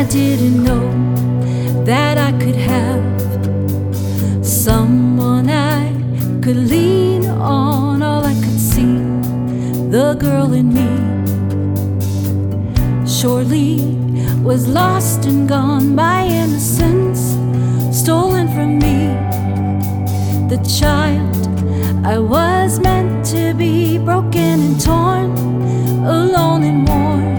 didn't know that I could have someone I could lean on. All I could see, the girl in me, surely was lost and gone. My innocence stolen from me, the child I was meant to be, broken and torn, alone and worn.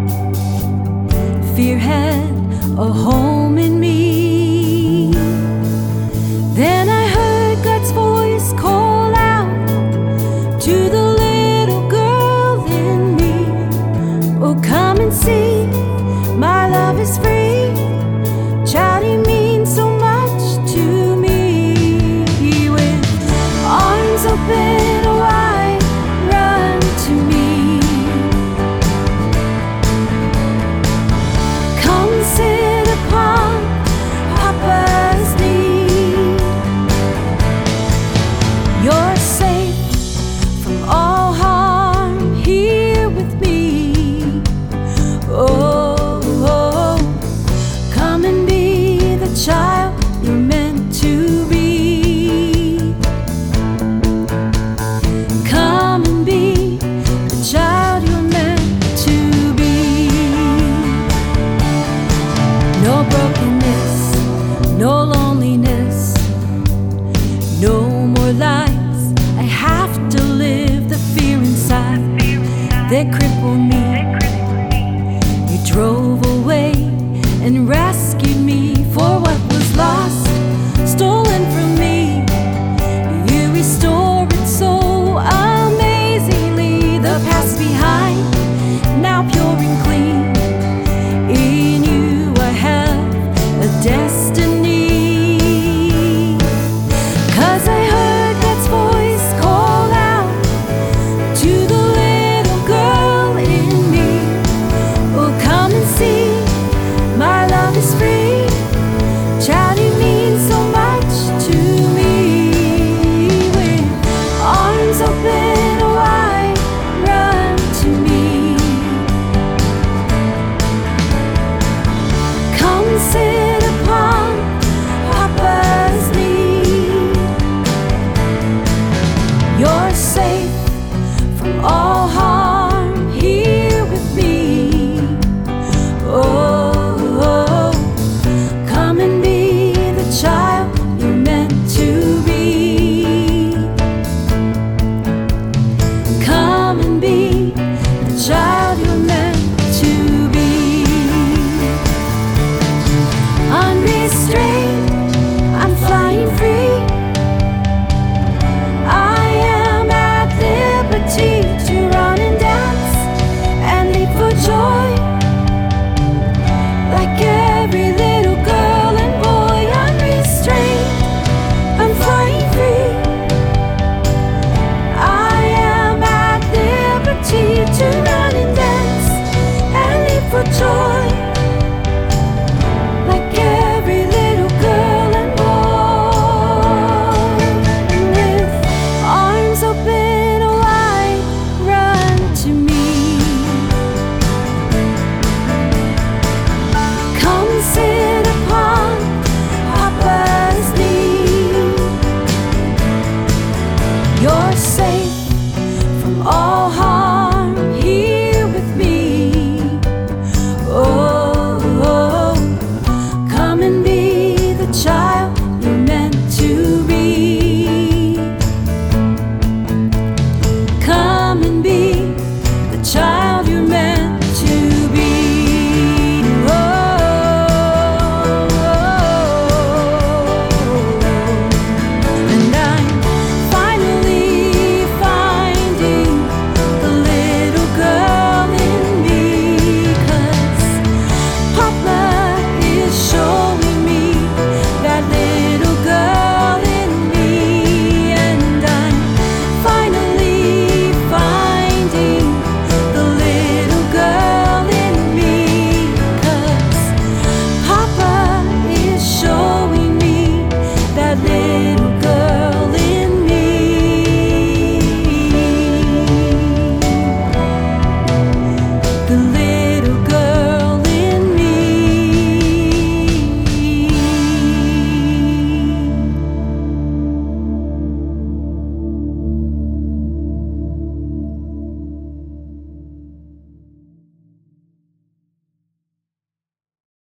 Fear had a home in me. Then I heard God's voice call out to the little girl in me. Oh, come and see, my love is free. Child, you mean so much to me. With arms open wide, run to me. Come sit upon Papa's knee. You're safe from all harm here with me. Oh, come and be the child you're meant to be. Come and be the child you're meant to be. No brokenness, no loneliness, no more lies I have to live. The fear inside that crippled me, you drove